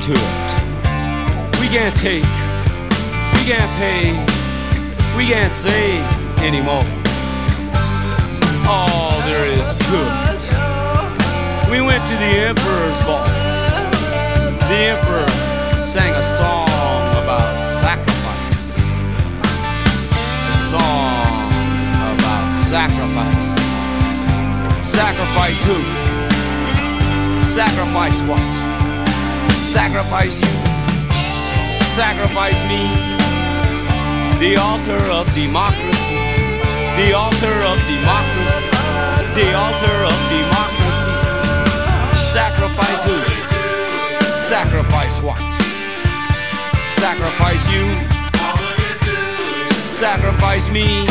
to it. We can't take, we can't pay, we can't say anymore. All there is to it. We went to the Emperor's ball. The Emperor sang a song about sacrifice. A song about sacrifice. Sacrifice who? Sacrifice what? Sacrifice you? Sacrifice me? The altar of democracy. The altar of democracy. The altar of democracy. Sacrifice who? Sacrifice what? Sacrifice you? Sacrifice me?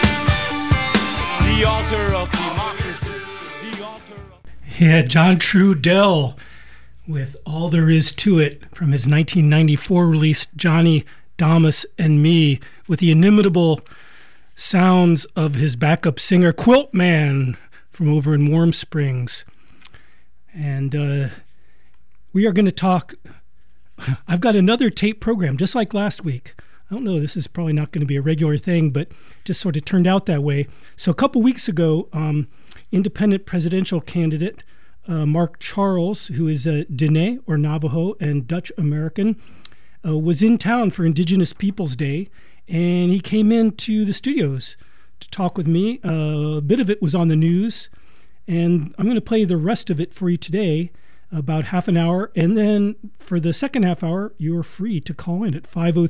The altar of democracy. The altar of... Yeah, John Trudell with All There Is to It from his 1994 release, Johnny, Damas, and Me, with the inimitable sounds of his backup singer, Quilt Man, from over in Warm Springs. And we are going to talk... I've got another tape program, just like last week. I don't know, this is probably not going to be a regular thing, but just sort of turned out that way. So a couple weeks ago, independent presidential candidate Mark Charles, who is a Dene or Navajo and Dutch American, was in town for Indigenous Peoples Day, and he came into the studios to talk with me. A bit of it was on the news, and I'm going to play the rest of it for you today, about half an hour, and then for the second half hour, you're free to call in at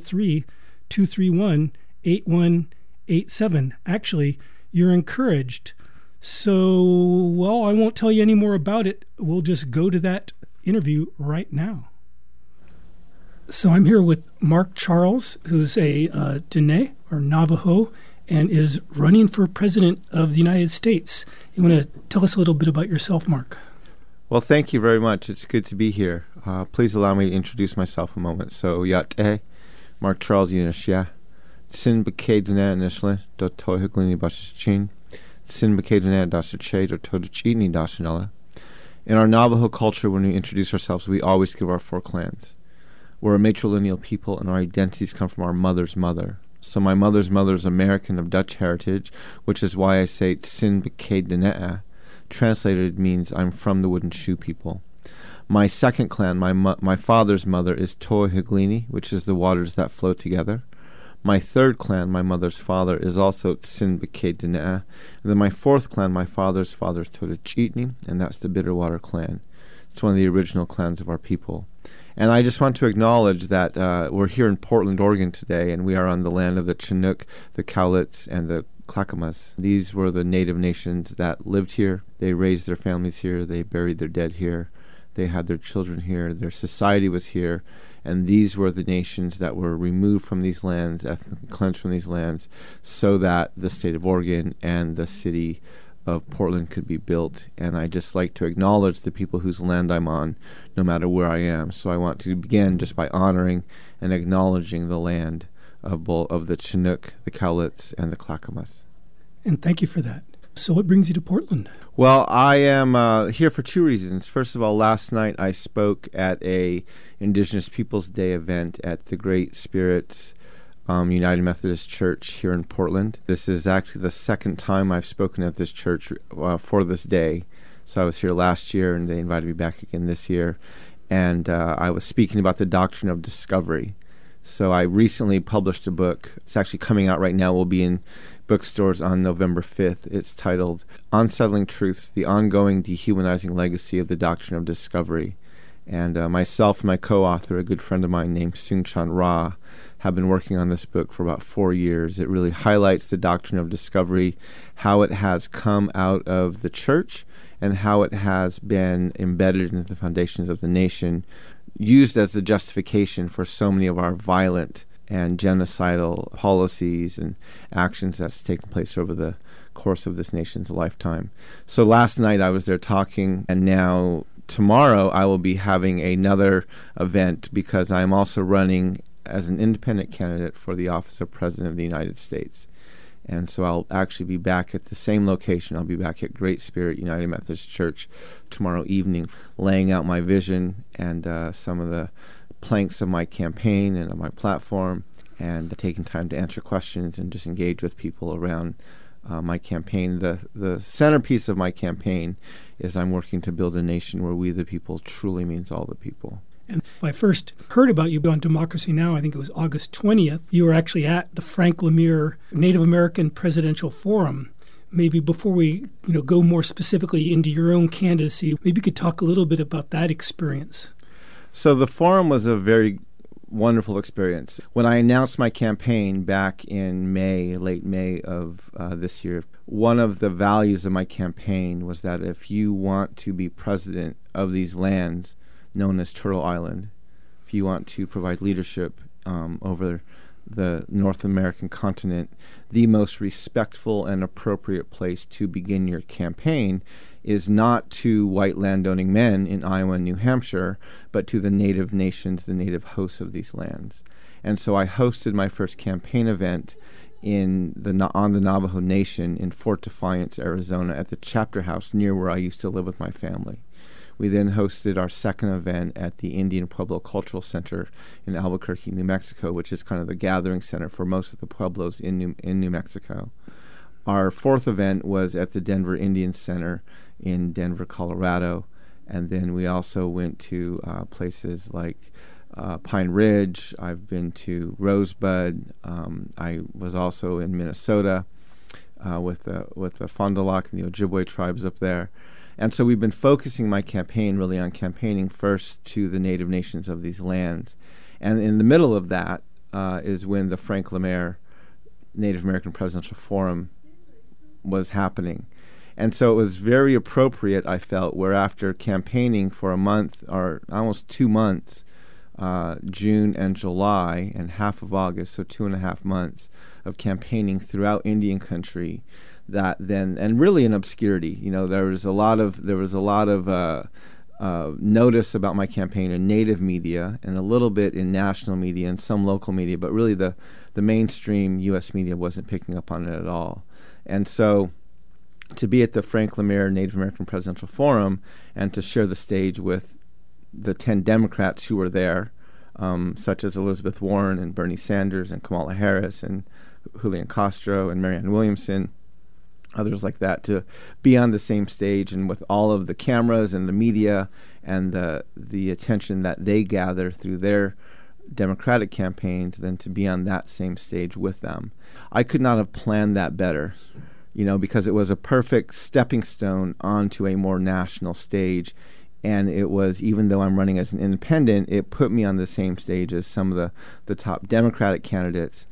503-231-8187. Actually, you're encouraged. So, well, I won't tell you any more about it. We'll just go to that interview right now. So I'm here with Mark Charles, who's a Dene or Navajo, and is running for president of the United States. You want to tell us a little bit about yourself, Mark? Well, thank you very much. It's good to be here. Please allow me to introduce myself a moment. So, Yate, Mark Charles Yunashia, Sin Bakadana Nishla, Dotoi Huglini Bashichin, Sin Bakadana Dasache, Dotodichini Dashanella. In our Navajo culture, when we introduce ourselves, we always give our four clans. We're a matrilineal people, and our identities come from our mother's mother. So my mother's mother is American of Dutch heritage, which is why I say Sin Bakadana. Translated means I'm from the wooden shoe people. My second clan, my father's mother, is Tohiglini, which is the waters that flow together. My third clan, my mother's father, is also Tsinbake-Dinaa. And then my fourth clan, my father's father, is Todachitni, and that's the Bitterwater clan. It's one of the original clans of our people. And I just want to acknowledge that we're here in Portland, Oregon today, and we are on the land of the Chinook, the Cowlitz, and the Clackamas. These were the native nations that lived here. They raised their families here. They buried their dead here. They had their children here. Their society was here. And these were the nations that were removed from these lands, ethnically cleansed from these lands, so that the state of Oregon and the city of Portland could be built. And I just like to acknowledge the people whose land I'm on, no matter where I am. So I want to begin just by honoring and acknowledging the land of the Chinook, the Cowlitz, and the Clackamas. And thank you for that. So what brings you to Portland? Well, I am here for two reasons. First of all, last night I spoke at a Indigenous Peoples Day event at the Great Spirits United Methodist Church here in Portland. This is actually the second time I've spoken at this church for this day. So I was here last year, and they invited me back again this year. And I was speaking about the doctrine of discovery. So I recently published a book. It's actually coming out right now. We'll be in bookstores on November 5th. It's titled Unsettling Truths, the Ongoing Dehumanizing Legacy of the Doctrine of Discovery. And myself and my co-author, a good friend of mine named Seung-Chan Ra, have been working on this book for about 4 years. It really highlights the doctrine of discovery, how it has come out of the church, and how it has been embedded into the foundations of the nation, used as the justification for so many of our violent and genocidal policies and actions that's taken place over the course of this nation's lifetime. So last night I was there talking, and now tomorrow I will be having another event because I'm also running as an independent candidate for the office of President of the United States. And so I'll actually be back at the same location. I'll be back at Great Spirit United Methodist Church tomorrow evening, laying out my vision and some of the planks of my campaign and of my platform, and taking time to answer questions and just engage with people around my campaign. The centerpiece of my campaign is I'm working to build a nation where we the people truly means all the people. And I first heard about you on Democracy Now! I think it was August 20th. You were actually at the Frank Lemire Native American Presidential Forum. Maybe before we go more specifically into your own candidacy, maybe you could talk a little bit about that experience. So the forum was a very wonderful experience. When I announced my campaign back in May, late May of this year, one of the values of my campaign was that if you want to be president of these lands known as Turtle Island, if you want to provide leadership over the North American continent, the most respectful and appropriate place to begin your campaign is not to white landowning men in Iowa and New Hampshire, but to the native nations, the native hosts of these lands. And so I hosted my first campaign event on the Navajo Nation in Fort Defiance, Arizona, at the chapter house near where I used to live with my family. We then hosted our second event at the Indian Pueblo Cultural Center in Albuquerque, New Mexico, which is kind of the gathering center for most of the Pueblos in New Mexico. Our fourth event was at the Denver Indian Center in Denver, Colorado. And then we also went to places like Pine Ridge. I've been to Rosebud. I was also in Minnesota with the Fond du Lac and the Ojibwe tribes up there. And so we've been focusing my campaign really on campaigning first to the native nations of these lands. And in the middle of that is when the Frank Lemire Native American Presidential Forum was happening. And so it was very appropriate, I felt, where after campaigning for a month or almost 2 months, June and July and half of August, so 2.5 months of campaigning throughout Indian country, that then, and really in obscurity, there was a lot of notice about my campaign in native media and a little bit in national media and some local media, but really the mainstream U.S. media wasn't picking up on it at all. And so to be at the Frank Lemire Native American Presidential Forum and to share the stage with the 10 Democrats who were there, such as Elizabeth Warren and Bernie Sanders and Kamala Harris and Julian Castro and Marianne Williamson, others like that, to be on the same stage and with all of the cameras and the media and the attention that they gather through their Democratic campaigns, then to be on that same stage with them. I could not have planned that better, because it was a perfect stepping stone onto a more national stage. And it was, even though I'm running as an independent, it put me on the same stage as some of the top Democratic candidates.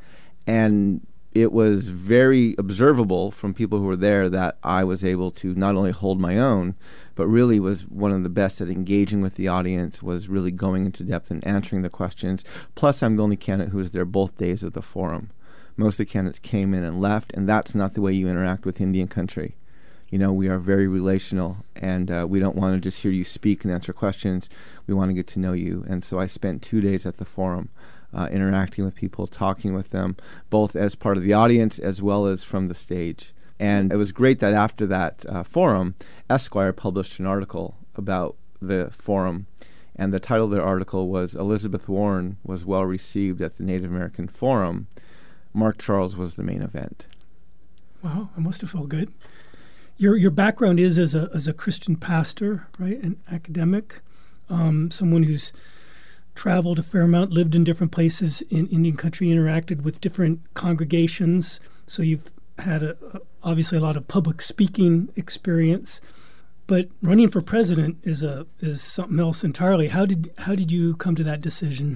And it was very observable from people who were there that I was able to not only hold my own, but really was one of the best at engaging with the audience, was really going into depth and answering the questions. Plus, I'm the only candidate who was there both days of the forum. Most of the candidates came in and left, and that's not the way you interact with Indian country. We are very relational, and we don't want to just hear you speak and answer questions. We want to get to know you. And so I spent 2 days at the forum interacting with people, talking with them, both as part of the audience as well as from the stage. And it was great that after that forum, Esquire published an article about the forum, and the title of their article was "Elizabeth Warren was well received at the Native American Forum. Mark Charles was the main event." Wow, that must have felt good. Your background is as a Christian pastor, right, an academic, someone who's traveled a fair amount, lived in different places in Indian country, interacted with different congregations. So you've had obviously a lot of public speaking experience. But running for president is something else entirely. How did you come to that decision?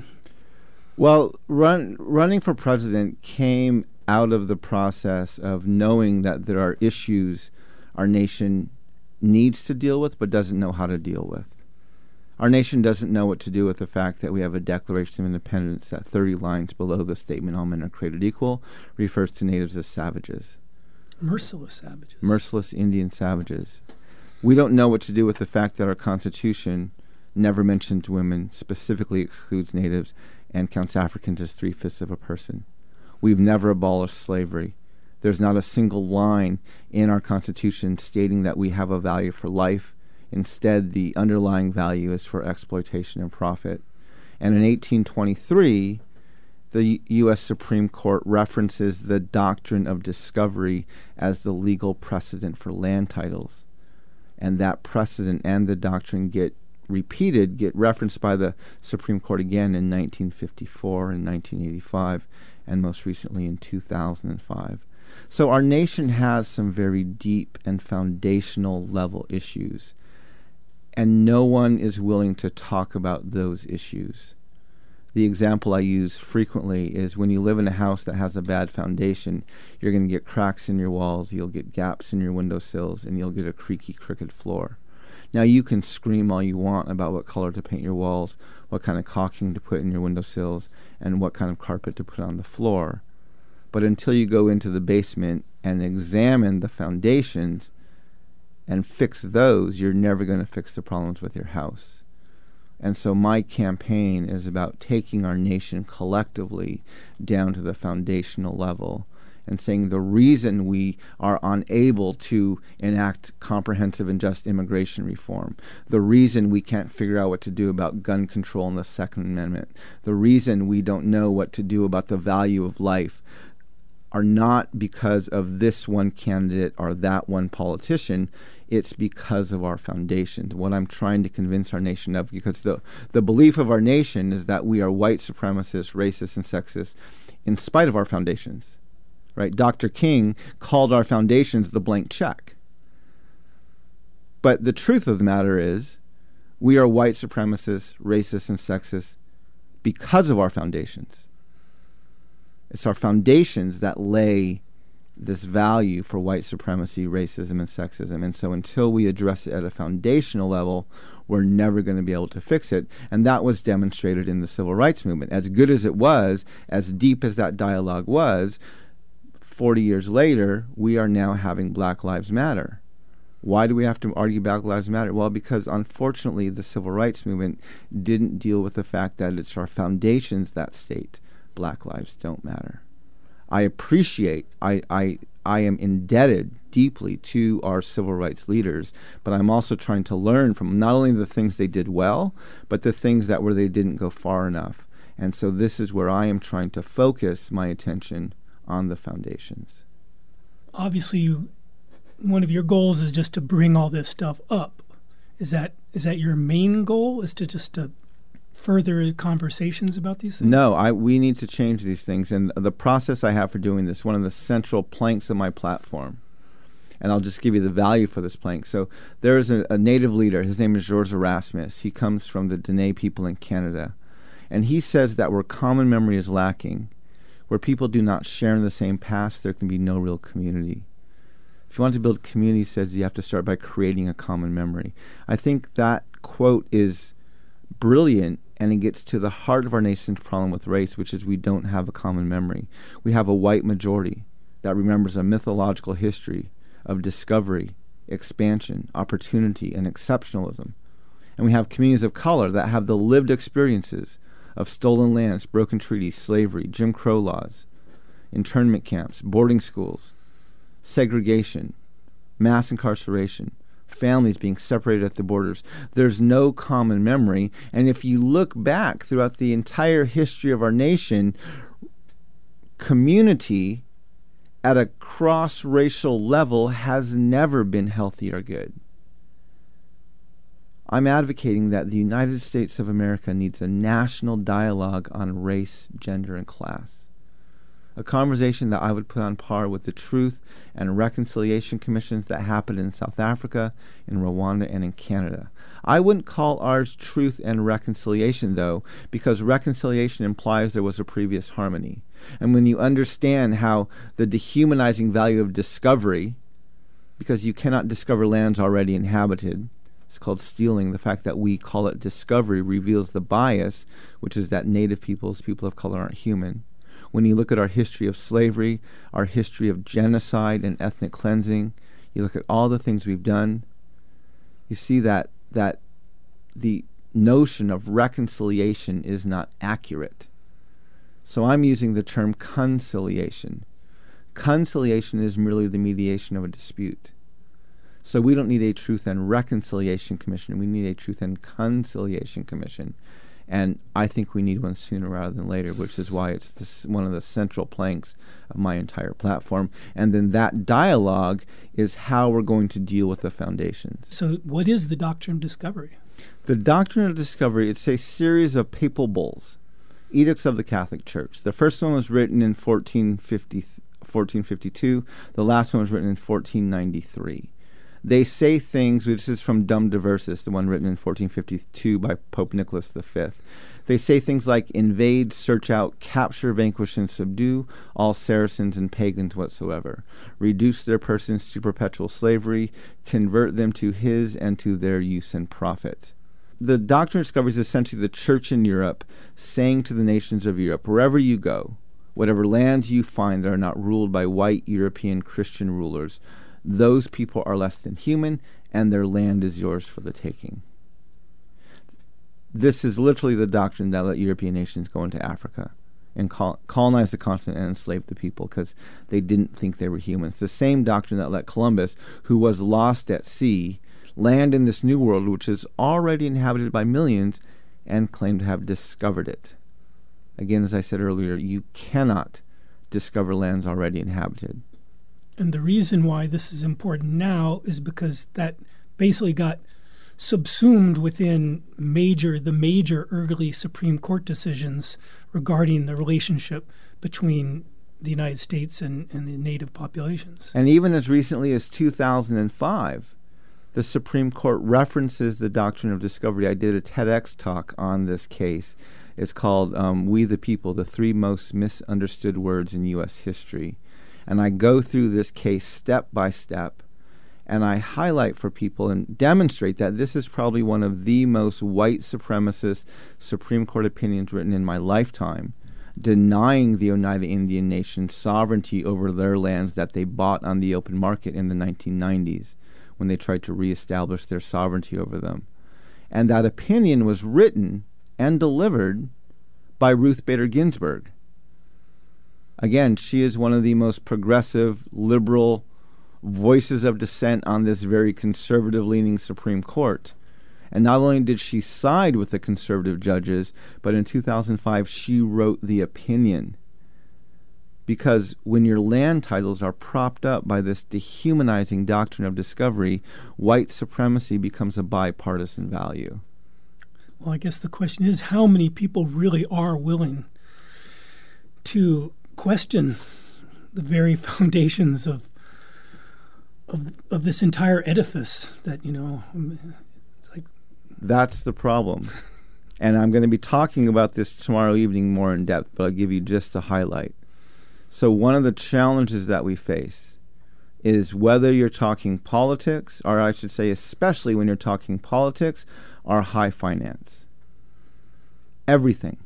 Well, running for president came out of the process of knowing that there are issues our nation needs to deal with but doesn't know how to deal with. Our nation doesn't know what to do with the fact that we have a Declaration of Independence that 30 lines below the statement all men are created equal refers to natives as savages. Merciless savages. Merciless Indian savages. We don't know what to do with the fact that our Constitution never mentions women, specifically excludes natives, and counts Africans as 3/5 of a person. We've never abolished slavery. There's not a single line in our Constitution stating that we have a value for life. Instead, the underlying value is for exploitation and profit. And in 1823, the U.S. Supreme Court references the doctrine of discovery as the legal precedent for land titles. And that precedent and the doctrine get referenced by the Supreme Court again in 1954 and 1985, and most recently in 2005. So our nation has some very deep and foundational level issues, and no one is willing to talk about those issues. The example I use frequently is when you live in a house that has a bad foundation, you're going to get cracks in your walls, you'll get gaps in your windowsills, and you'll get a creaky, crooked floor. Now, you can scream all you want about what color to paint your walls, what kind of caulking to put in your windowsills, and what kind of carpet to put on the floor. But until you go into the basement and examine the foundations and fix those, you're never going to fix the problems with your house. And so my campaign is about taking our nation collectively down to the foundational level and saying the reason we are unable to enact comprehensive and just immigration reform, the reason we can't figure out what to do about gun control and the Second Amendment, the reason we don't know what to do about the value of life are not because of this one candidate or that one politician. It's because of our foundations, what I'm trying to convince our nation of, because the belief of our nation is that we are white supremacists, racist, and sexist in spite of our foundations. Right? Dr. King called our foundations the blank check. But the truth of the matter is we are white supremacists, racist, and sexist because of our foundations. It's our foundations that lay this value for white supremacy, racism, and sexism. And so until we address it at a foundational level, we're never going to be able to fix it. And that was demonstrated in the civil rights movement. As good as it was, as deep as that dialogue was, 40 years later, we are now having Black Lives Matter. Why do we have to argue Black Lives Matter? Well, because unfortunately the civil rights movement didn't deal with the fact that it's our foundations that state Black lives don't matter. I appreciate, I am indebted deeply to our civil rights leaders, but I'm also trying to learn from not only the things they did well, but the things that where they didn't go far enough. And so this is where I am trying to focus my attention on the foundations. Obviously, one of your goals is just to bring all this stuff up. Is that your main goal? Is to just to further conversations about these things? No, we need to change these things. And the process I have for doing this, one of the central planks of my platform, and I'll just give you the value for this plank. So there is a native leader. His name is George Erasmus. He comes from the Dene people in Canada. And he says that where common memory is lacking, where people do not share in the same past, there can be no real community. If you want to build community, he says you have to start by creating a common memory. I think that quote is brilliant, and it gets to the heart of our nation's problem with race, which is we don't have a common memory. We have a white majority that remembers a mythological history of discovery, expansion, opportunity, and exceptionalism. And we have communities of color that have the lived experiences of stolen lands, broken treaties, slavery, Jim Crow laws, internment camps, boarding schools, segregation, mass incarceration, families being separated at the borders. There's no common memory. And if you look back throughout the entire history of our nation, community at a cross-racial level has never been healthy or good. I'm advocating that the United States of America needs a national dialogue on race, gender, and class. A conversation that I would put on par with the Truth and Reconciliation Commissions that happened in South Africa, in Rwanda, and in Canada. I wouldn't call ours Truth and Reconciliation, though, because reconciliation implies there was a previous harmony. And when you understand how the dehumanizing value of discovery, because you cannot discover lands already inhabited, it's called stealing. The fact that we call it discovery reveals the bias, which is that Native peoples, people of color, aren't human. When you look at our history of slavery, our history of genocide and ethnic cleansing, you look at all the things we've done, you see that the notion of reconciliation is not accurate. So I'm using the term conciliation. Conciliation is merely the mediation of a dispute. So we don't need a Truth and Reconciliation Commission. We need a Truth and Conciliation Commission. And I think we need one sooner rather than later, which is why it's one of the central planks of my entire platform. And then that dialogue is how we're going to deal with the foundations. So what is the Doctrine of Discovery? The Doctrine of Discovery, it's a series of papal bulls, edicts of the Catholic Church. The first one was written in 1452. The last one was written in 1493. They say things, this is from Dum Diversis, the one written in 1452 by Pope Nicholas V. They say things like, invade, search out, capture, vanquish, and subdue all Saracens and pagans whatsoever. Reduce their persons to perpetual slavery. Convert them to his and to their use and profit. The Doctrine of Discovery is essentially the church in Europe saying to the nations of Europe, wherever you go, whatever lands you find that are not ruled by white European Christian rulers, those people are less than human, and their land is yours for the taking. This is literally the doctrine that let European nations go into Africa and colonize the continent and enslave the people because they didn't think they were humans. The same doctrine that let Columbus, who was lost at sea, land in this new world, which is already inhabited by millions, and claim to have discovered it. Again, as I said earlier, you cannot discover lands already inhabited. And the reason why this is important now is because that basically got subsumed within the major early Supreme Court decisions regarding the relationship between the United States and the native populations. And even as recently as 2005, the Supreme Court references the Doctrine of Discovery. I did a TEDx talk on this case. It's called We the People, the 3 Most Misunderstood Words in U.S. History. And I go through this case step by step, and I highlight for people and demonstrate that this is probably one of the most white supremacist Supreme Court opinions written in my lifetime, denying the Oneida Indian Nation sovereignty over their lands that they bought on the open market in the 1990s when they tried to reestablish their sovereignty over them. And that opinion was written and delivered by Ruth Bader Ginsburg. Again, she is one of the most progressive, liberal voices of dissent on this very conservative-leaning Supreme Court. And not only did she side with the conservative judges, but in 2005 she wrote the opinion. Because when your land titles are propped up by this dehumanizing Doctrine of Discovery, white supremacy becomes a bipartisan value. Well, I guess the question is how many people really are willing to question the very foundations of this entire edifice that, it's like... That's the problem. And I'm going to be talking about this tomorrow evening more in depth, but I'll give you just a highlight. So one of the challenges that we face is whether you're talking politics, or I should say especially when you're talking politics, or high finance. Everything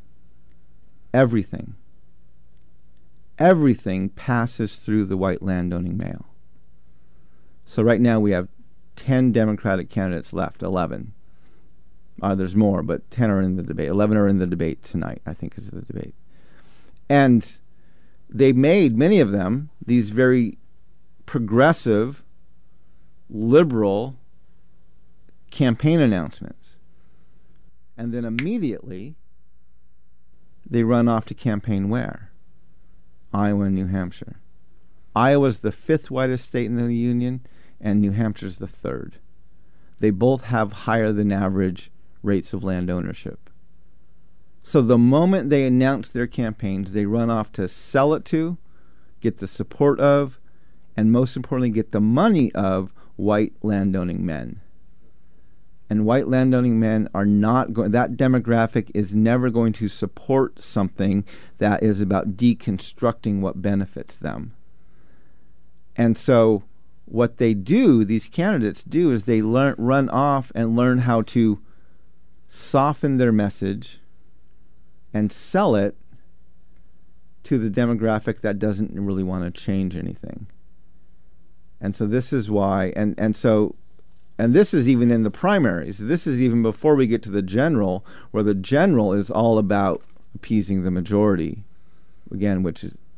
passes through the white landowning male. So right now we have 10 Democratic candidates left, 11. There's more, but 10 are in the debate. 11 are in the debate tonight, I think is the debate. And they made, many of them, these very progressive, liberal campaign announcements. And then immediately they run off to campaign where? Iowa and New Hampshire. Iowa's the 5th whitest state in the Union, and New Hampshire's the 3rd. They both have higher than average rates of land ownership. So the moment they announce their campaigns, they run off to sell it to, get the support of, and most importantly, get the money of white landowning men. And white landowning men are not going, that demographic is never going to support something that is about deconstructing what benefits them. And so what they do, these candidates do, is they run off and learn how to soften their message and sell it to the demographic that doesn't really want to change anything. And so this is why, and this is even in the primaries. This is even before we get to the general, where the general is all about appeasing the majority, again, which is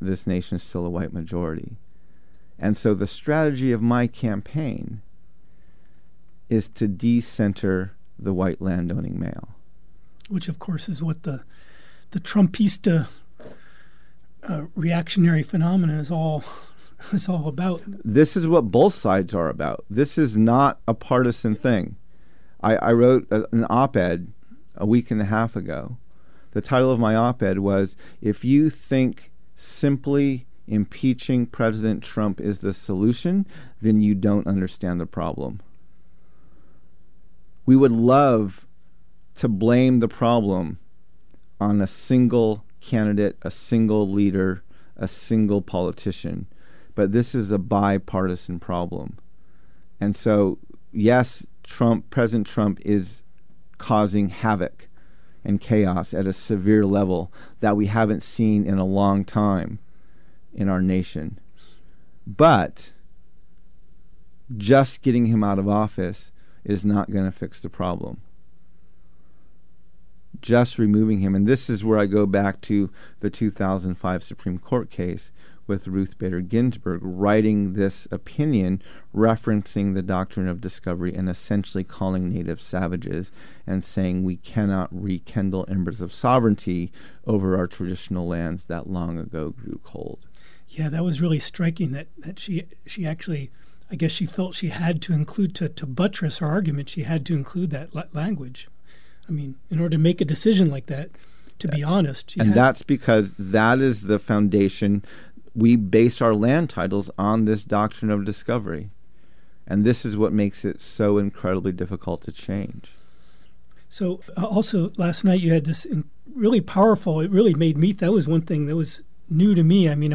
this nation is still a white majority. And so the strategy of my campaign is to decenter the white landowning male. Which, of course, is what the Trumpista reactionary phenomenon is all about. This is what both sides are about. This is not a partisan thing. I wrote an op-ed a week and a half ago. The title of my op-ed was, "If you think simply impeaching President Trump is the solution, then you don't understand the problem." We would love to blame the problem on a single candidate, a single leader, a single politician. But this is a bipartisan problem. And so, yes, President Trump is causing havoc and chaos at a severe level that we haven't seen in a long time in our nation. But just getting him out of office is not going to fix the problem. Just removing him, and this is where I go back to the 2005 Supreme Court case with Ruth Bader Ginsburg writing this opinion referencing the doctrine of discovery and essentially calling natives savages and saying we cannot rekindle embers of sovereignty over our traditional lands that long ago grew cold. Yeah, that was really striking that she actually, I guess she felt she had to include, to buttress her argument, she had to include that language. I mean, in order to make a decision like that, to be honest. And that's because that is the foundation. We based our land titles on this doctrine of discovery. And this is what makes it so incredibly difficult to change. So also last night you had this really powerful, it really made me, that was one thing that was new to me. I mean,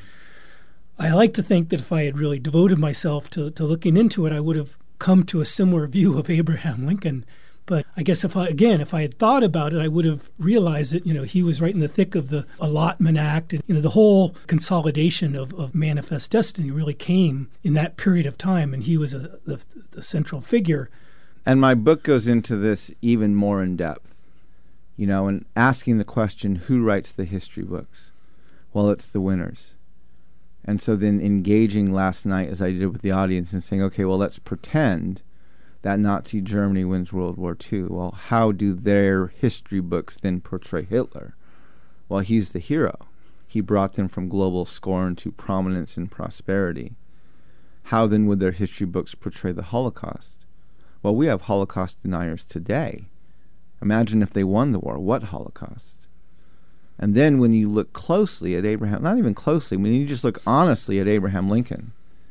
I like to think that if I had really devoted myself to looking into it, I would have come to a similar view of Abraham Lincoln. But I guess if I had thought about it, I would have realized that, he was right in the thick of the Allotment Act. And, the whole consolidation of Manifest Destiny really came in that period of time. And he was the central figure. And my book goes into this even more in depth, and asking the question, who writes the history books? Well, it's the winners. And so then engaging last night, as I did with the audience, and saying, okay, well, let's pretend that Nazi Germany wins World War II. Well, how do their history books then portray Hitler? Well, he's the hero. He brought them from global scorn to prominence and prosperity. How then would their history books portray the Holocaust? Well, we have Holocaust deniers today. Imagine if they won the war. What Holocaust? And then when you look closely at Abraham, not even closely, when you just look honestly at Abraham Lincoln,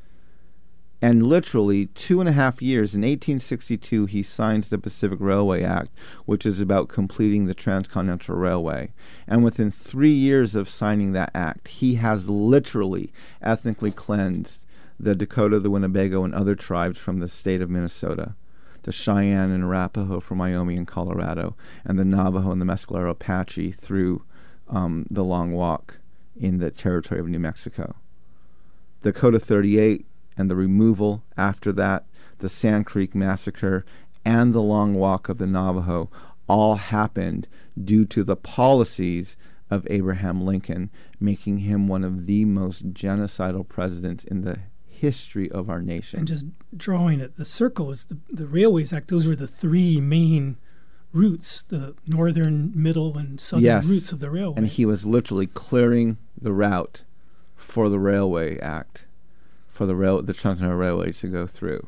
and literally 2.5 years, in 1862, he signs the Pacific Railway Act, which is about completing the Transcontinental Railway. And within 3 years of signing that act, he has literally ethnically cleansed the Dakota, the Winnebago, and other tribes from the state of Minnesota, the Cheyenne and Arapaho from Wyoming and Colorado, and the Navajo and the Mescalero Apache through the Long Walk in the territory of New Mexico. Dakota 38 and the removal after that, the Sand Creek Massacre, and the Long Walk of the Navajo all happened due to the policies of Abraham Lincoln, making him one of the most genocidal presidents in the history of our nation. And just drawing it, the circle is the Railways Act. Those were the three main routes, the northern, middle, and southern routes of the railway. And he was literally clearing the route for the Railway Act, for the Transcontinental Railway to go through.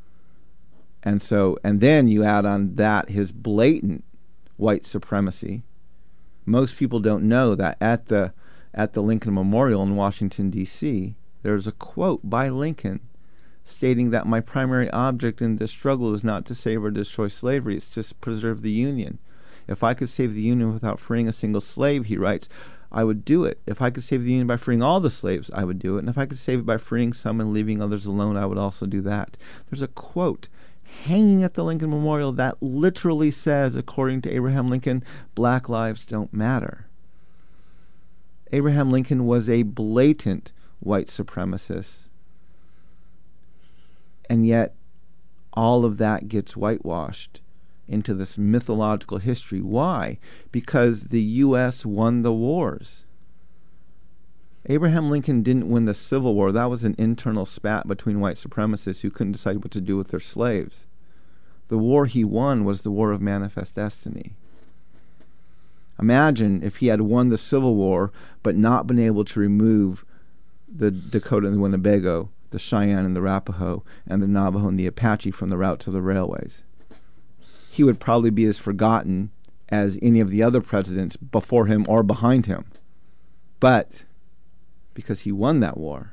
And then you add on that his blatant white supremacy. Most people don't know that at the Lincoln Memorial in Washington, D.C., there's a quote by Lincoln stating that my primary object in this struggle is not to save or destroy slavery, it's to preserve the Union. If I could save the Union without freeing a single slave, he writes, I would do it. If I could save the Union by freeing all the slaves, I would do it. And if I could save it by freeing some and leaving others alone, I would also do that. There's a quote hanging at the Lincoln Memorial that literally says, according to Abraham Lincoln, black lives don't matter. Abraham Lincoln was a blatant white supremacist. And yet, all of that gets whitewashed into this mythological history. Why? Because the U.S. won the wars. Abraham Lincoln didn't win the Civil War. That was an internal spat between white supremacists who couldn't decide what to do with their slaves. The war he won was the War of Manifest Destiny. Imagine if he had won the Civil War but not been able to remove the Dakota and the Winnebago, the Cheyenne and the Arapaho, and the Navajo and the Apache from the routes of the railways. He would probably be as forgotten as any of the other presidents before him or behind him. But because he won that war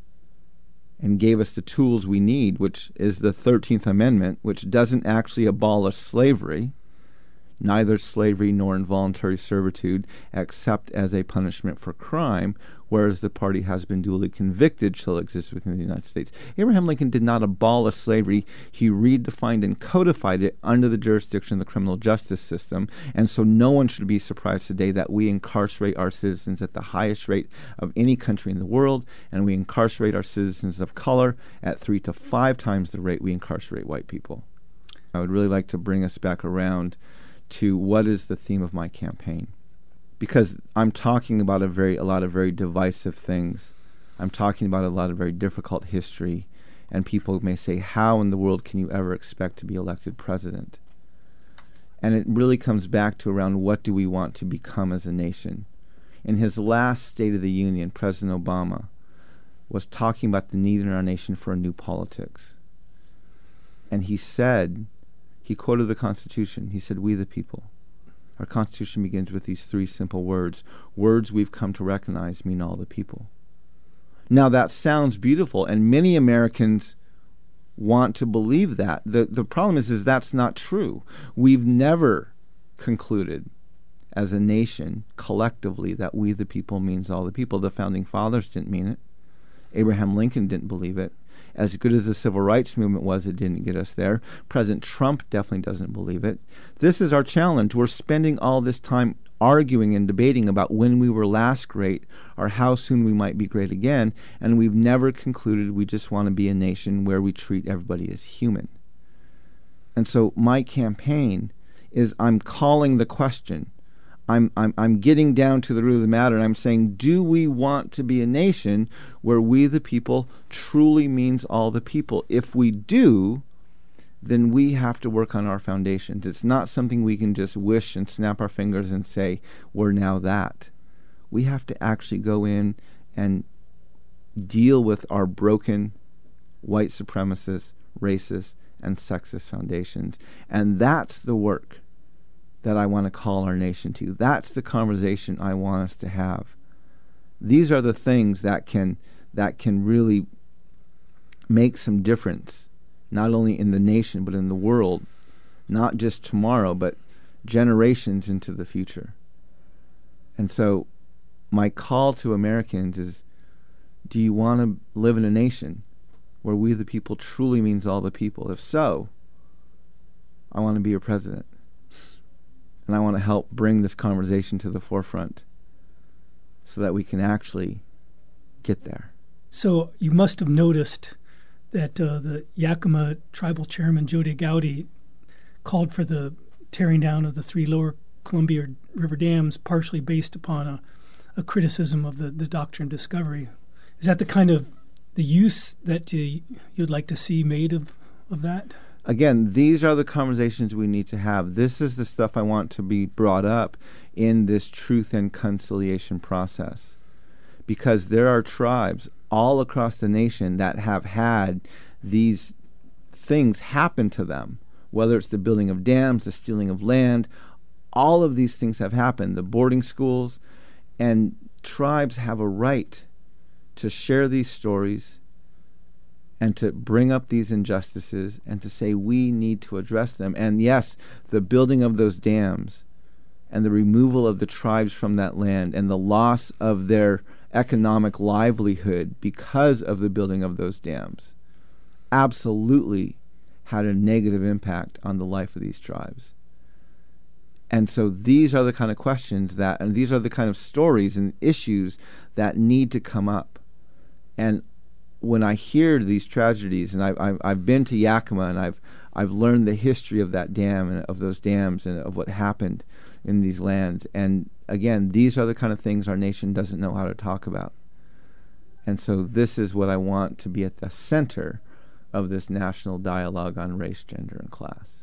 and gave us the tools we need, which is the 13th Amendment, which doesn't actually abolish slavery, neither slavery nor involuntary servitude, except as a punishment for crime, whereas the party has been duly convicted shall exist within the United States. Abraham Lincoln did not abolish slavery. He redefined and codified it under the jurisdiction of the criminal justice system, and so no one should be surprised today that we incarcerate our citizens at the highest rate of any country in the world, and we incarcerate our citizens of color at 3 to 5 times the rate we incarcerate white people. I would really like to bring us back around to what is the theme of my campaign, because I'm talking about a lot of very divisive things. I'm talking about a lot of very difficult history, and people may say, how in the world can you ever expect to be elected president? And it really comes back to around what do we want to become as a nation. In his last State of the Union, President Obama was talking about the need in our nation for a new politics. And he said, he quoted the Constitution. He said, "We the people." Our Constitution begins with these 3 simple words. Words we've come to recognize mean all the people. Now that sounds beautiful, and many Americans want to believe that. The problem is that's not true. We've never concluded as a nation collectively that we the people means all the people. The Founding Fathers didn't mean it. Abraham Lincoln didn't believe it. As good as the civil rights movement was, it didn't get us there. President Trump definitely doesn't believe it. This is our challenge. We're spending all this time arguing and debating about when we were last great or how soon we might be great again, and we've never concluded we just want to be a nation where we treat everybody as human. And so my campaign is I'm calling the question. I'm getting down to the root of the matter, and I'm saying, do we want to be a nation where we the people truly means all the people? If we do, then we have to work on our foundations. It's not something we can just wish and snap our fingers and say, we're now that. We have to actually go in and deal with our broken white supremacist, racist, and sexist foundations. And that's the work that I want to call our nation to. That's the conversation I want us to have. These are the things that can really make some difference, not only in the nation but in the world, not just tomorrow but generations into the future. And so my call to Americans is, do you want to live in a nation where we the people truly means all the people? If so, I want to be your president. And I want to help bring this conversation to the forefront so that we can actually get there. So you must have noticed that the Yakima tribal chairman, Jody Gowdy, called for the tearing down of the 3 lower Columbia River dams, partially based upon a criticism of the doctrine of discovery. Is that the kind of the use that you'd like to see made of that? Again, these are the conversations we need to have. This is the stuff I want to be brought up in this truth and conciliation process. Because there are tribes all across the nation that have had these things happen to them, whether it's the building of dams, the stealing of land, all of these things have happened, the boarding schools, and tribes have a right to share these stories and to bring up these injustices and to say we need to address them. And yes, the building of those dams and the removal of the tribes from that land and the loss of their economic livelihood because of the building of those dams absolutely had a negative impact on the life of these tribes. And so these are the kind of questions and these are the kind of stories and issues that need to come up. And when I hear these tragedies, and I've been to Yakima, and I've learned the history of that dam and of those dams and of what happened in these lands. And again, these are the kind of things our nation doesn't know how to talk about. And so this is what I want to be at the center of this national dialogue on race, gender, and class.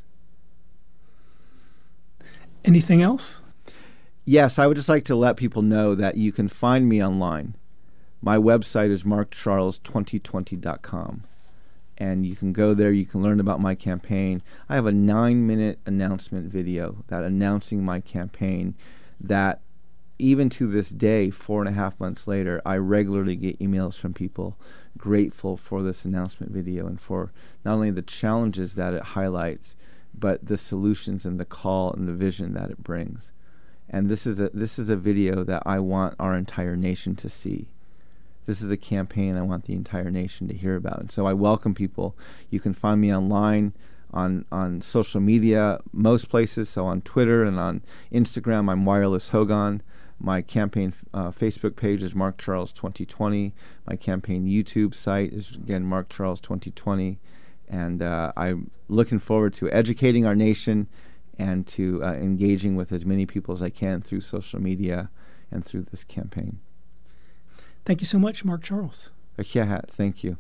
Anything else? Yes, I would just like to let people know that you can find me online. My website is markcharles2020.com. And you can go there, you can learn about my campaign. I have a 9-minute announcement video that announcing my campaign that even to this day, 4.5 months later, I regularly get emails from people grateful for this announcement video and for not only the challenges that it highlights, but the solutions and the call and the vision that it brings. And this is a video that I want our entire nation to see. This is a campaign I want the entire nation to hear about. And so I welcome people. You can find me online on social media, most places. So on Twitter and on Instagram, I'm Wireless Hogan. My campaign Facebook page is Mark Charles 2020. My campaign YouTube site is, again, Mark Charles 2020. And I'm looking forward to educating our nation and to engaging with as many people as I can through social media and through this campaign. Thank you so much, Mark Charles. Thank you.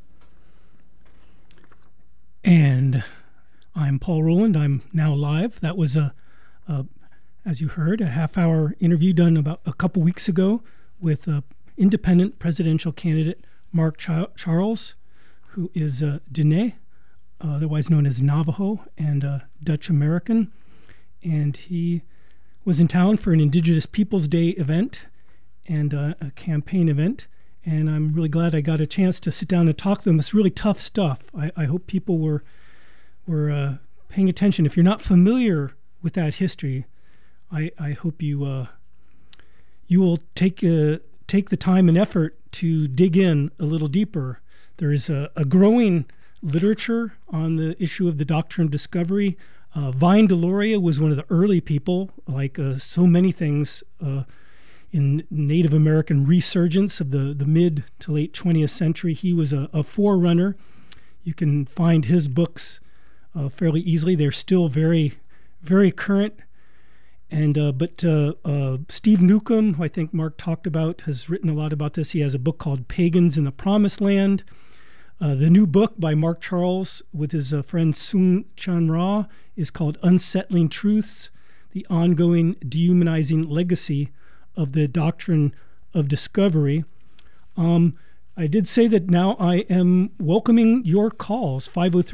And I'm Paul Rowland. I'm now live. That was as you heard, a half-hour interview done about a couple weeks ago with independent presidential candidate Mark Charles, who is Diné, otherwise known as Navajo, and Dutch American. And he was in town for an Indigenous Peoples Day event and a campaign event. And I'm really glad I got a chance to sit down and talk to them. It's really tough stuff. I hope people were paying attention. If you're not familiar with that history, I hope you will take the time and effort to dig in a little deeper. There is a growing literature on the issue of the doctrine of discovery. Vine Deloria was one of the early people, like so many things in Native American resurgence of the mid to late 20th century. He was a forerunner. You can find his books fairly easily. They're still very, very current. And but Steve Newcomb, who I think Mark talked about, has written a lot about this. He has a book called Pagans in the Promised Land. The new book by Mark Charles with his friend Soong Chan Ra is called Unsettling Truths, the Ongoing Dehumanizing Legacy of the Doctrine of Discovery. I did say that now I am welcoming your calls,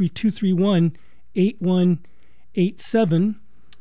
503-231-8187.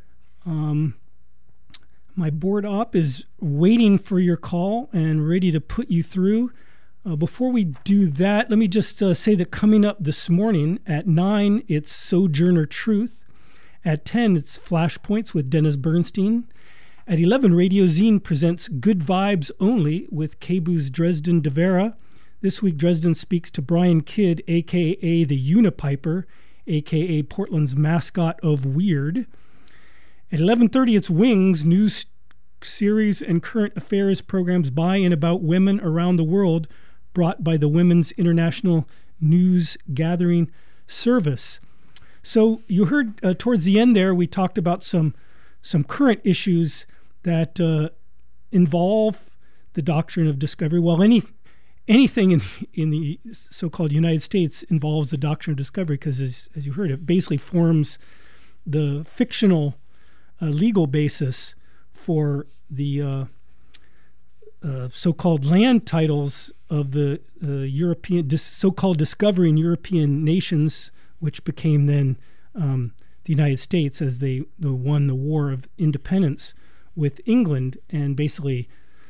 My board op is waiting for your call and ready to put you through. Before we do that, let me just say that coming up this morning at 9, it's Sojourner Truth. At 10, it's Flashpoints with Dennis Bernstein. At 11, Radio Zine presents Good Vibes Only with KBOO's Dresden DeVera. This week, Dresden speaks to Brian Kidd, a.k.a. the Unipiper, a.k.a. Portland's mascot of Weird. At 11:30, it's Wings, news series and current affairs programs by and about women around the world, brought by the Women's International News Gathering Service. So you heard towards the end there, we talked about some current issues that involve the doctrine of discovery. Well, anything in the so-called United States involves the doctrine of discovery because, as you heard, it basically forms the fictional legal basis for the so-called land titles of the European so-called discovering European nations, which became then the United States as they won the War of Independence with England, and basically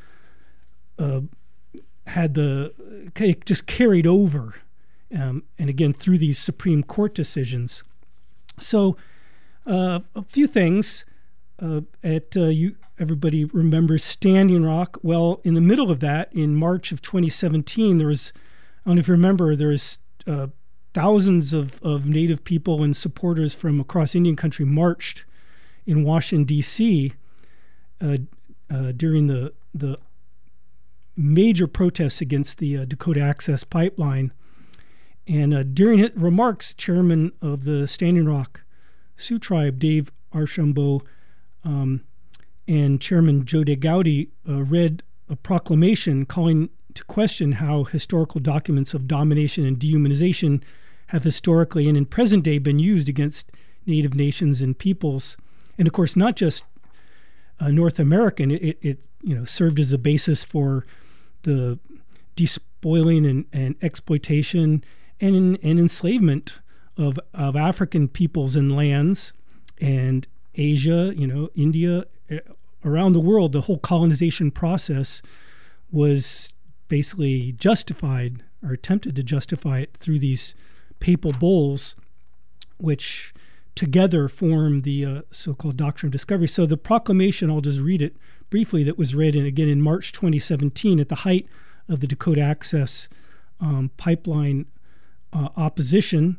had just carried over, and again through these Supreme Court decisions. So a few things. Everybody remembers Standing Rock. Well, in the middle of that, in March of 2017, there was, I don't know if you remember, there was thousands of Native people and supporters from across Indian country marched in Washington, D.C. During the major protests against the Dakota Access Pipeline. And during his remarks, chairman of the Standing Rock Sioux Tribe, Dave Archambault, and Chairman Joe DeGaudy read a proclamation calling to question how historical documents of domination and dehumanization have historically and in present day been used against Native nations and peoples. And of course, not just North American, it served as a basis for the despoiling and exploitation and enslavement of African peoples and lands, and Asia, India, around the world. The whole colonization process was basically justified, or attempted to justify it, through these papal bulls, which together form the so-called Doctrine of Discovery. So the proclamation, I'll just read it briefly, that was read in March 2017 at the height of the Dakota Access pipeline opposition.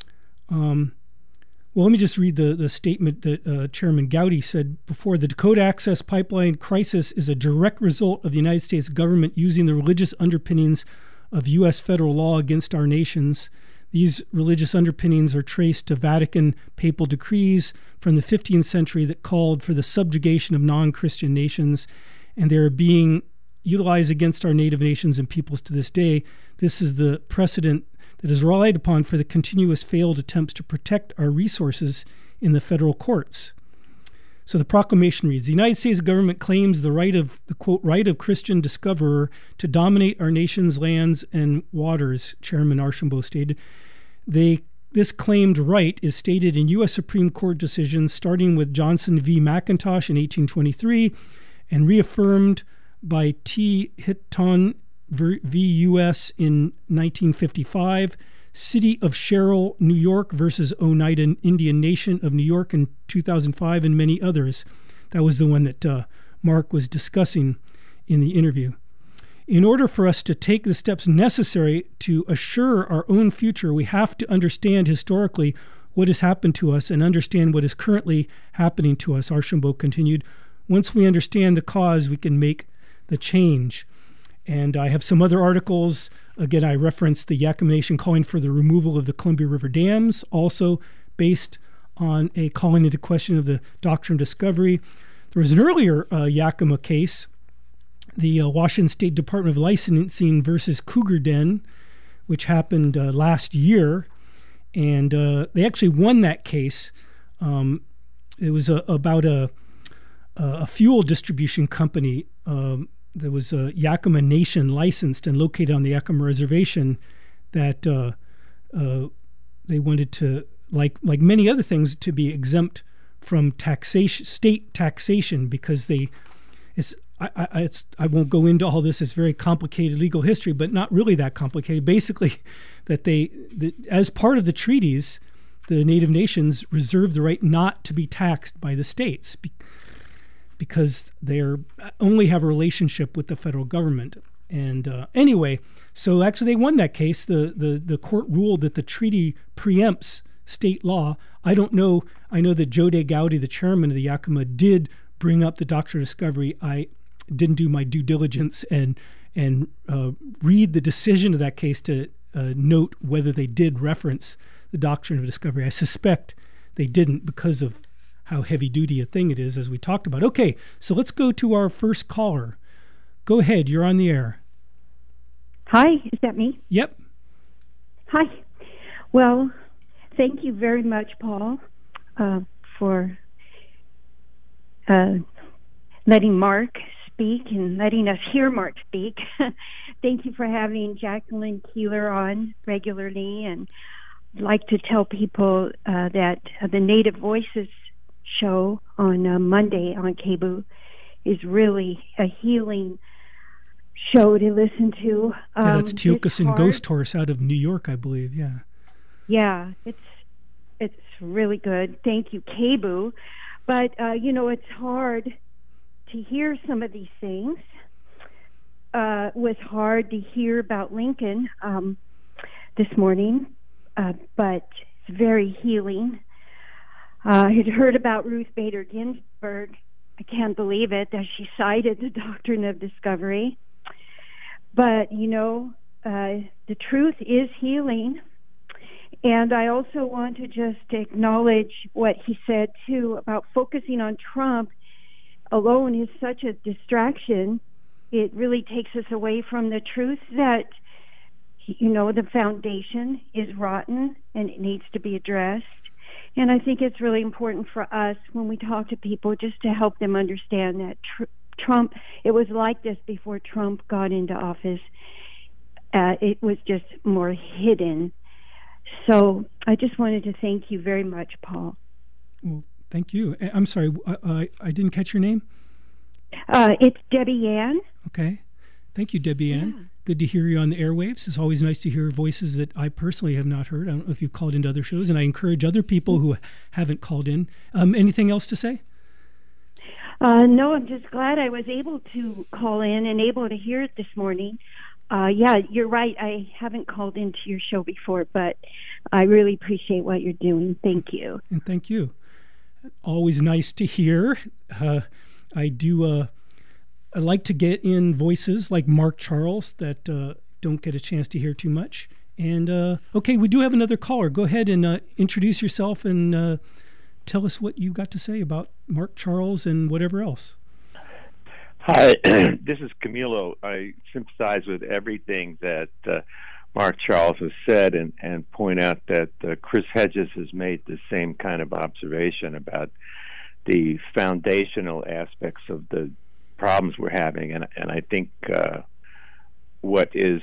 Well, let me just read the statement that Chairman Gowdy said before. The Dakota Access Pipeline crisis is a direct result of the United States government using the religious underpinnings of U.S. federal law against our nations. These religious underpinnings are traced to Vatican papal decrees from the 15th century that called for the subjugation of non-Christian nations, and they are being utilized against our native nations and peoples to this day. This is the precedent that is relied upon for the continuous failed attempts to protect our resources in the federal courts. So the proclamation reads, the United States government claims the right of, the quote, right of Christian discoverer to dominate our nation's lands and waters, Chairman Archambault stated. This claimed right is stated in U.S. Supreme Court decisions starting with Johnson v. McIntosh in 1823 and reaffirmed by T. Hitton v. U.S. in 1955, City of Sherrill, New York versus Oneida Indian Nation of New York in 2005, and many others. That was the one that Mark was discussing in the interview. In order for us to take the steps necessary to assure our own future, we have to understand historically what has happened to us and understand what is currently happening to us, Archambault continued. Once we understand the cause, we can make the change. And I have some other articles. Again, I referenced the Yakama Nation calling for the removal of the Columbia River dams, also based on a calling into question of the Doctrine of Discovery. There was an earlier Yakama case, the Washington State Department of Licensing versus Cougar Den, which happened last year. And they actually won that case. It was about a fuel distribution company. There was a Yakama Nation licensed and located on the Yakama Reservation that they wanted to, like many other things, to be exempt from taxation, state taxation, because I won't go into all this. It's very complicated legal history, but not really that complicated. Basically, that as part of the treaties, the Native nations reserved the right not to be taxed by the states, because they only have a relationship with the federal government. And anyway, so actually they won that case. The court ruled that the treaty preempts state law. I don't know. I know that Joe De Gowdy, the chairman of the Yakama, did bring up the Doctrine of Discovery. I didn't do my due diligence and read the decision of that case to note whether they did reference the Doctrine of Discovery. I suspect they didn't because of how heavy-duty a thing it is, as we talked about. Okay, so let's go to our first caller. Go ahead, you're on the air. Hi, is that me? Yep. Hi. Well, thank you very much, Paul, for letting Mark speak and letting us hear Mark speak. Thank you for having Jacqueline Keeler on regularly, and I'd like to tell people that the Native Voices show on Monday on KBOO is really a healing show to listen to. Yeah, that's Tiokasin Ghost Horse out of New York, I believe. Yeah, it's really good. Thank you, KBOO. But it's hard to hear some of these things. It was hard to hear about Lincoln this morning, but it's very healing. I had heard about Ruth Bader Ginsburg. I can't believe it that she cited the Doctrine of Discovery. But, the truth is healing. And I also want to just acknowledge what he said, too, about focusing on Trump alone is such a distraction. it really takes us away from the truth that, the foundation is rotten and it needs to be addressed. And I think it's really important for us when we talk to people just to help them understand that Trump, it was like this before Trump got into office. It was just more hidden. So I just wanted to thank you very much, Paul. Well, thank you. I'm sorry, I didn't catch your name? It's Debbie Ann. Okay. Thank you, Debbie Ann. Yeah. Good to hear you on the airwaves. It's always nice to hear voices that I personally have not heard. I don't know if you've called into other shows, and I encourage other people who haven't called in. Anything else to say? No, I'm just glad I was able to call in and able to hear it this morning. Yeah, you're right. I haven't called into your show before, but I really appreciate what you're doing. Thank you. And thank you. Always nice to hear. I like to get in voices like Mark Charles that don't get a chance to hear too much. And okay, we do have another caller. Go ahead and introduce yourself and tell us what you got to say about Mark Charles and whatever else. Hi, this is Camilo. I sympathize with everything that Mark Charles has said and point out that Chris Hedges has made the same kind of observation about the foundational aspects of the problems we're having. And I think what is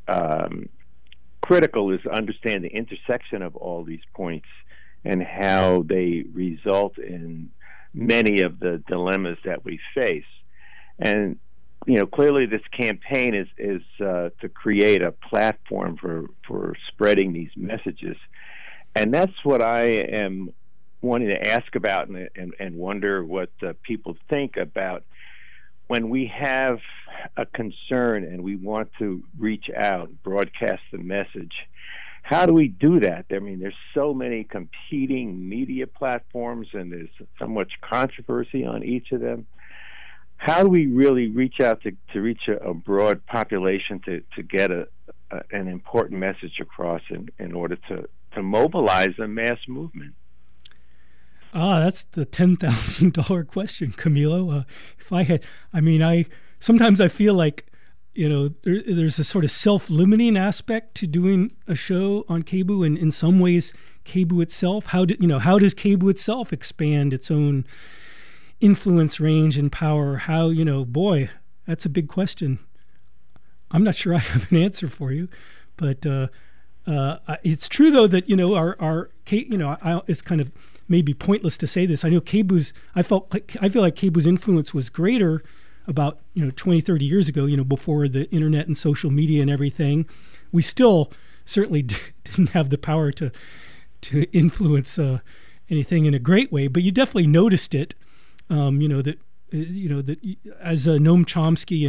critical is to understand the intersection of all these points and how they result in many of the dilemmas that we face. And clearly this campaign is to create a platform for spreading these messages, and that's what I am wanting to ask about and wonder what people think about when we have a concern and we want to reach out, broadcast the message. How do we do that? I mean, there's so many competing media platforms, and there's so much controversy on each of them. How do we really reach out to reach a broad population to get an important message across in order to mobilize a mass movement? That's the $10,000 question, Camilo. Sometimes I feel like, there's a sort of self-limiting aspect to doing a show on KBOO, and in some ways, KBOO itself. How does KBOO itself expand its own influence, range, and power? How, boy, that's a big question. I'm not sure I have an answer for you, but it's true though that it's kind of maybe pointless to say this. I know I feel like KBOO's influence was greater about 20, 30 years ago, before the internet and social media and everything. We still certainly didn't have the power to influence anything in a great way, but you definitely noticed it. That as Noam Chomsky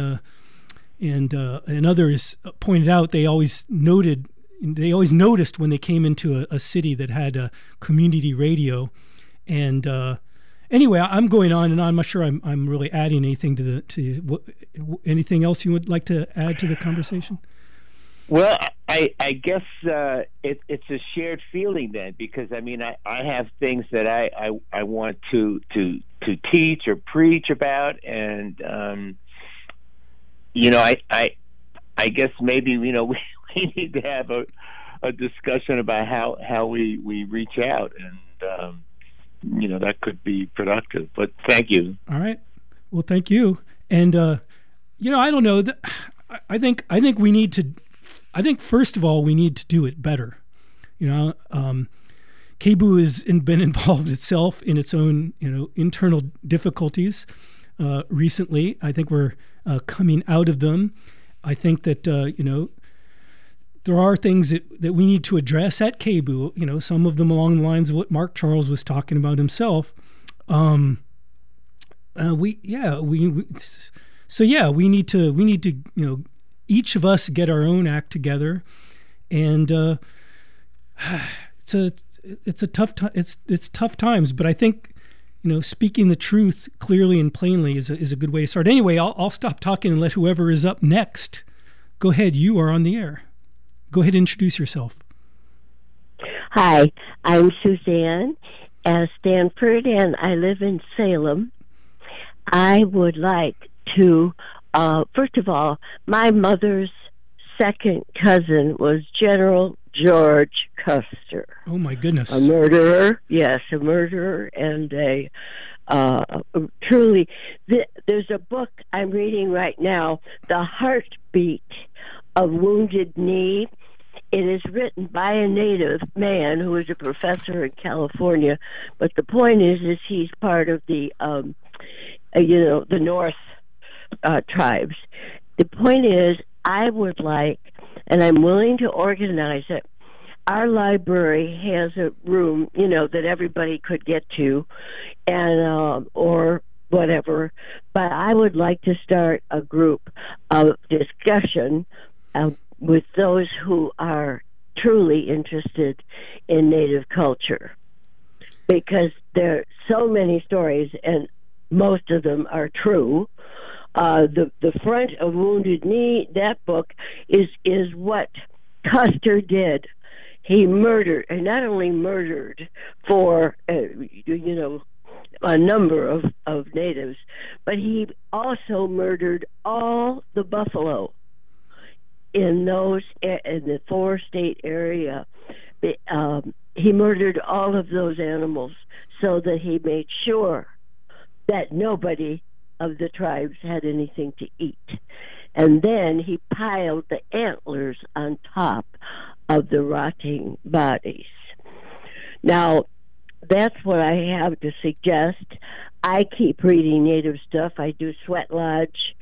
and others pointed out, they always noticed when they came into a city that had a community radio. And anyway, I'm going on and on. I'm not sure I'm really adding anything anything else you would like to add to the conversation? Well, I guess it's a shared feeling then, because I have things that I want to teach or preach about, and I guess maybe we need to have a discussion about how we reach out, and that could be productive. But thank you. All right. Well, thank you. And I don't know that I think we need to. I think first of all we need to do it better. KBOO has been involved itself in its own internal difficulties recently. I think we're coming out of them. I think that there are things that we need to address at KBOO. Some of them along the lines of what Mark Charles was talking about himself. We need to each of us get our own act together, and it's a tough time. It's tough times, but I think speaking the truth clearly and plainly is a good way to start. Anyway, I'll stop talking and let whoever is up next go ahead. You are on the air. Go ahead and introduce yourself. Hi, I'm Suzanne Stanford, and I live in Salem. I would like to first of all, my mother's second cousin was General George Custer. Oh, my goodness. A murderer, yes, a murderer, and truly, there's a book I'm reading right now, The Heartbeat of Wounded Knee. It is written by a native man who is a professor in California, but the point is he's part of the, the North tribes. The point is, I would like, and I'm willing to organize it. Our library has a room, that everybody could get to, and or whatever. But I would like to start a group of discussion with those who are truly interested in Native culture, because there are so many stories, and most of them are true. The front of Wounded Knee, that book is what Custer did. He murdered, and not only murdered for a number of natives, but he also murdered all the buffalo in the 4-state area. He murdered all of those animals so that he made sure that nobody of the tribes had anything to eat. And then he piled the antlers on top of the rotting bodies. Now, that's what I have to suggest. I keep reading Native stuff. I do Sweat Lodge.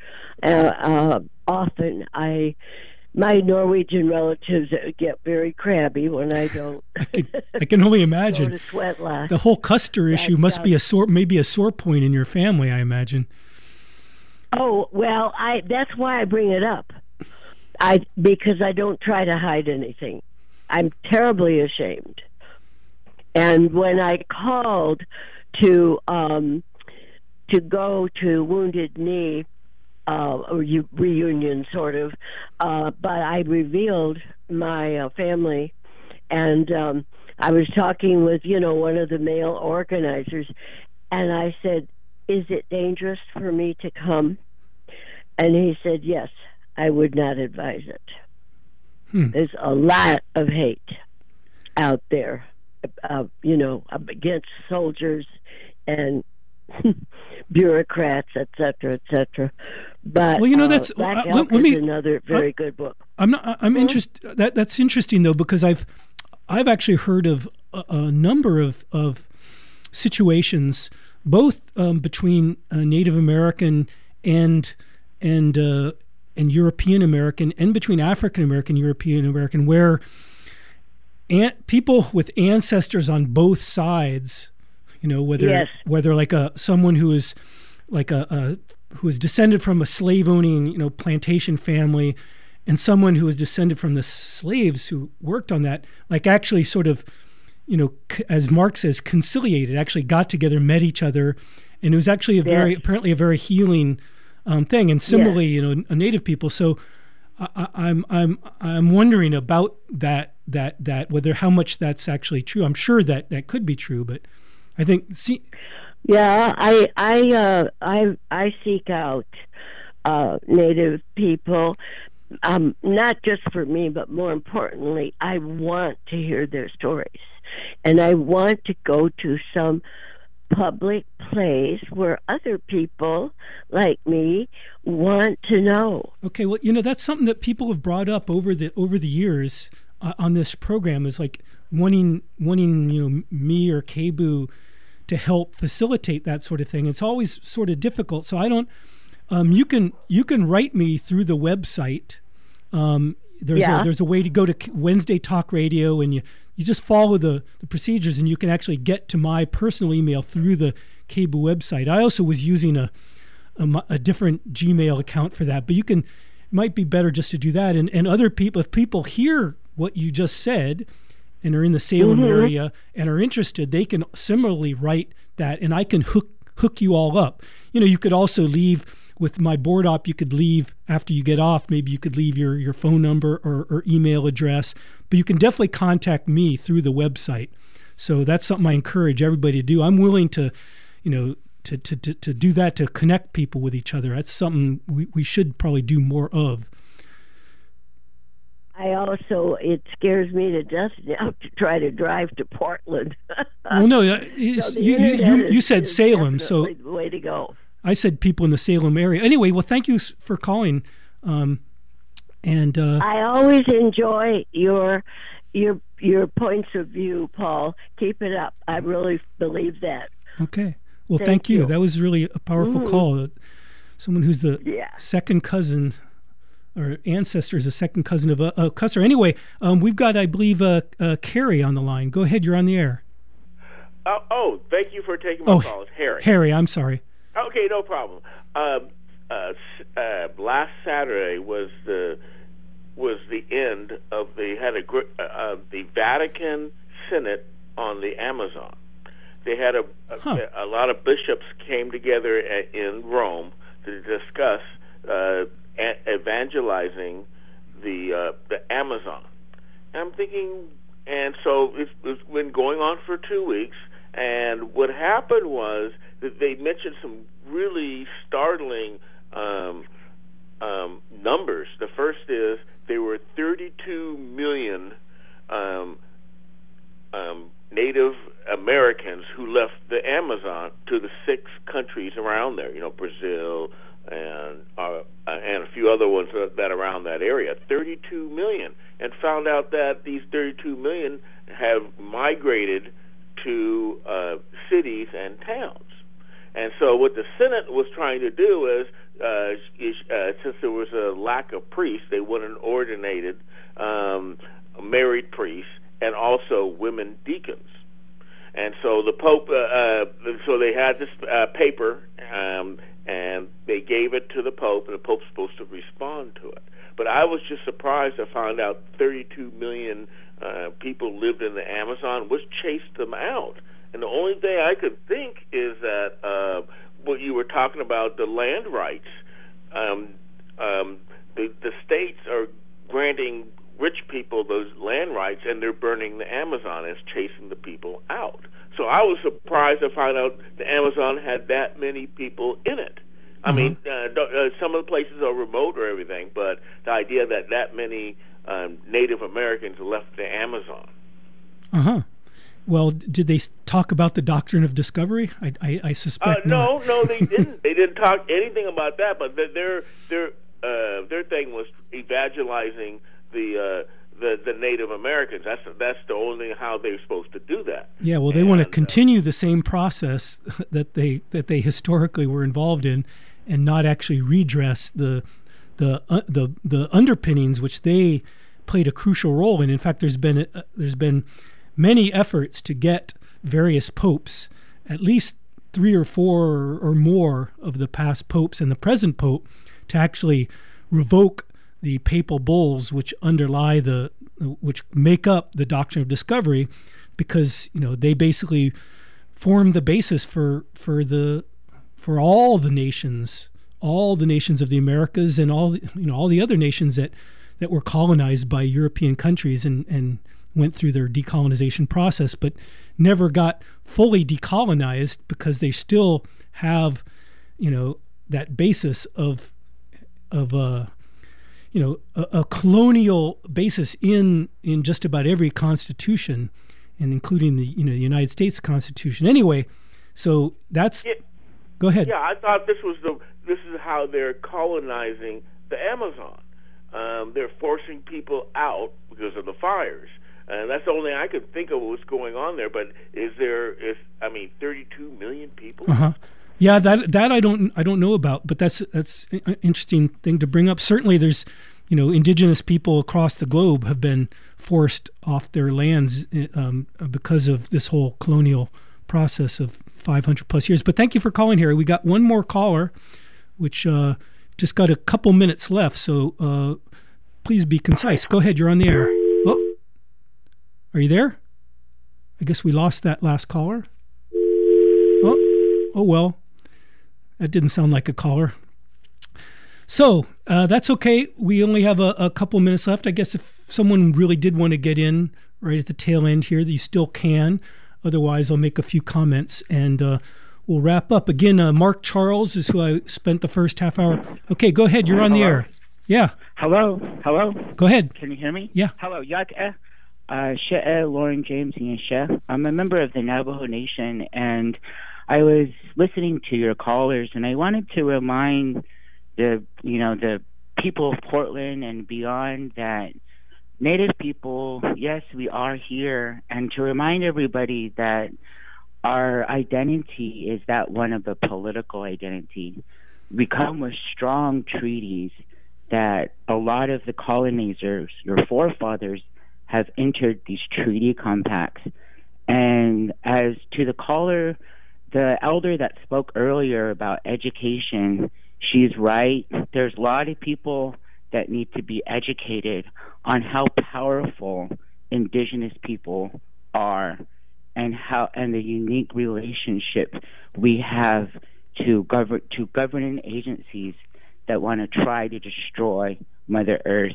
Often my Norwegian relatives get very crabby when I don't. I can only imagine. Go to Sweat Lodge. The whole Custer issue must be maybe a sore point in your family, I imagine. Oh, well, that's why I bring it up. Because I don't try to hide anything. I'm terribly ashamed. And when I called to go to Wounded Knee, reunion sort of, but I revealed my family, and I was talking with one of the male organizers, and I said, "Is it dangerous for me to come?" And he said, "Yes, I would not advise it." There's a lot of hate out there, against soldiers and bureaucrats, etc., etc. But that's Black Elk is another very good book. I'm interested. That's interesting though, because I've actually heard of a number of situations, both between Native American and European American, and between African American, European American, where people with ancestors on both sides, whether like someone who is like who is descended from a slave owning plantation family, and someone who is descended from the slaves who worked on that, like actually sort of, as Mark says, conciliated, actually got together, met each other, and it was actually apparently a very healing thing. And similarly, Native people. So I'm wondering about that whether how much that's actually true. I'm sure that could be true, but I think I seek out Native people, not just for me, but more importantly, I want to hear their stories, and I want to go to some public place where other people like me want to know. Okay, well, that's something that people have brought up over the years on this program, is like wanting me or Kebu to help facilitate that sort of thing. It's always sort of difficult. So I don't. You can write me through the website. There's a way to go to Wednesday Talk Radio, and you just follow the procedures, and you can actually get to my personal email through the Kebu website. I also was using a different Gmail account for that, but it might be better just to do that. And other people, if people hear what you just said and are in the Salem area and are interested, they can similarly write that, and I can hook you all up. You could also leave with my board op. You could leave after you get off. Maybe you could leave your phone number or email address, but you can definitely contact me through the website. So that's something I encourage everybody to do. I'm willing to, to do that, to connect people with each other. That's something we should probably do more of. It scares me to death now to try to drive to Portland. Well, no, you said Salem, so the way to go. I said people in the Salem area. Anyway, well, thank you for calling. I always enjoy your points of view, Paul. Keep it up. I really believe that. Okay. Well, thank you. That was really a powerful call. Someone who's the second cousin or ancestor is a second cousin of a Custer. Anyway, we've got, I believe, Carrie on the line. Go ahead. You're on the air. Thank you for taking my call. It's Harry. Harry, I'm sorry. Okay, no problem. Last Saturday was the end of the Vatican Synod on the Amazon. They had a lot of bishops came together in Rome to discuss evangelizing the Amazon. And I'm thinking, and so it's been going on for 2 weeks. And what happened was that they mentioned some really startling numbers. The first is there were 32 million Native Americans who left the Amazon to the 6 countries around there. Brazil and a few other ones that around that area. 32 million, and found out that these 32 million have migrated to cities and towns. And so what the Senate was trying to do is, since there was a lack of priests, they wanted ordinated married priests and also women deacons. And so the Pope, so they had this paper, and they gave it to the Pope, and the Pope's supposed to respond to it. But I was just surprised to find out 32 million people lived in the Amazon, which chased them out. And the only thing I could think is that what you were talking about, the land rights, the states are granting rich people those land rights, and they're burning the Amazon as chasing the people out. So I was surprised to find out the Amazon had that many people in it. I mean, some of the places are remote or everything, but the idea that many Native Americans left the Amazon. Well, did they talk about the doctrine of discovery? I suspect not. No, they didn't. They didn't talk anything about that. But their thing was evangelizing the Native Americans. That's the only how they're supposed to do that. Yeah, well, they want to continue the same process that they historically were involved in, and not actually redress the underpinnings which they played a crucial role in. In fact, there's been many efforts to get various popes, at least 3 or 4 or more of the past popes and the present pope, to actually revoke the papal bulls which underlie which make up the doctrine of discovery, because they basically form the basis for all the nations of the Americas, and all the other nations that were colonized by European countries and went through their decolonization process, but never got fully decolonized, because they still have that basis of a colonial basis in just about every constitution, and including the United States Constitution. Anyway, so that's. Go ahead. Yeah, I thought this is how they're colonizing the Amazon. They're forcing people out because of the fires, and that's the only I could think of what's going on there. But is 32 million people? Yeah, that I don't know about, but that's an interesting thing to bring up. Certainly, there's indigenous people across the globe have been forced off their lands because of this whole colonial process of 500 plus years. But thank you for calling, Harry. We got one more caller, which just got a couple minutes left, so please be concise. Go ahead, you're on the air. Oh, are you there? I guess we lost that last caller. Oh well. That didn't sound like a caller. So that's okay. We only have a couple minutes left. I guess if someone really did want to get in right at the tail end here, you still can. Otherwise, I'll make a few comments, and we'll we'll wrap up. Again, Mark Charles is who I spent the first half hour. Okay, go ahead. You're on the air. Yeah. Hello. Go ahead. Can you hear me? Yeah. Hello. She'e Lauren James Yeshe. I'm a member of the Navajo Nation, and I was listening to your callers, and I wanted to remind the people of Portland and beyond that Native people, yes, we are here, and to remind everybody that our identity is that one of the political identity. We come with strong treaties that a lot of the colonizers, your forefathers, have entered these treaty compacts. And as to the caller, the elder that spoke earlier about education, she's right. There's a lot of people that need to be educated on how powerful indigenous people are and the unique relationship we have to governing agencies that want to try to destroy Mother Earth.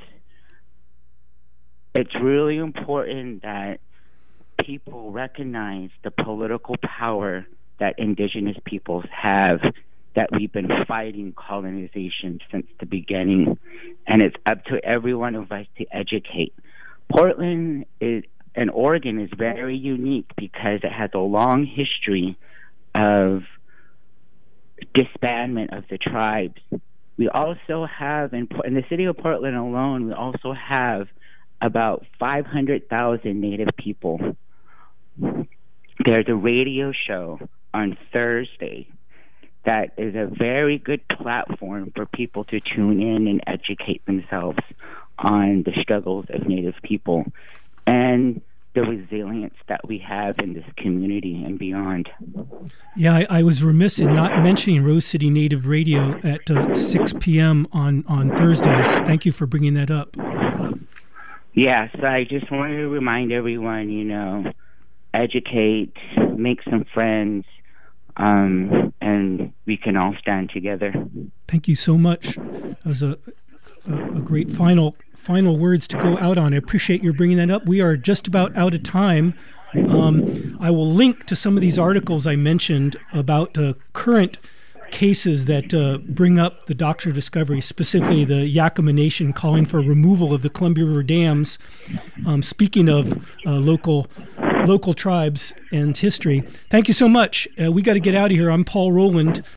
It's really important that people recognize the political power that indigenous peoples have, that we've been fighting colonization since the beginning, and it's up to every one of us to educate. Portland and Oregon is very unique because it has a long history of disbandment of the tribes. We also have, in the city of Portland alone, we also have about 500,000 Native people. There's a radio show on Thursday that is a very good platform for people to tune in and educate themselves on the struggles of Native people and the resilience that we have in this community and beyond. Yeah, I was remiss in not mentioning Rose City Native Radio at 6 p.m. on Thursdays. Thank you for bringing that up. Yes, I just wanted to remind everyone, educate, make some friends, and we can all stand together. Thank you so much. That was a great final words to go out on. I appreciate your bringing that up. We are just about out of time. I will link to some of these articles I mentioned about current cases that bring up the Doctrine of Discovery, specifically the Yakama Nation calling for removal of the Columbia River dams. Speaking of local tribes and history. Thank you so much. We got to get out of here. I'm Paul Rowland.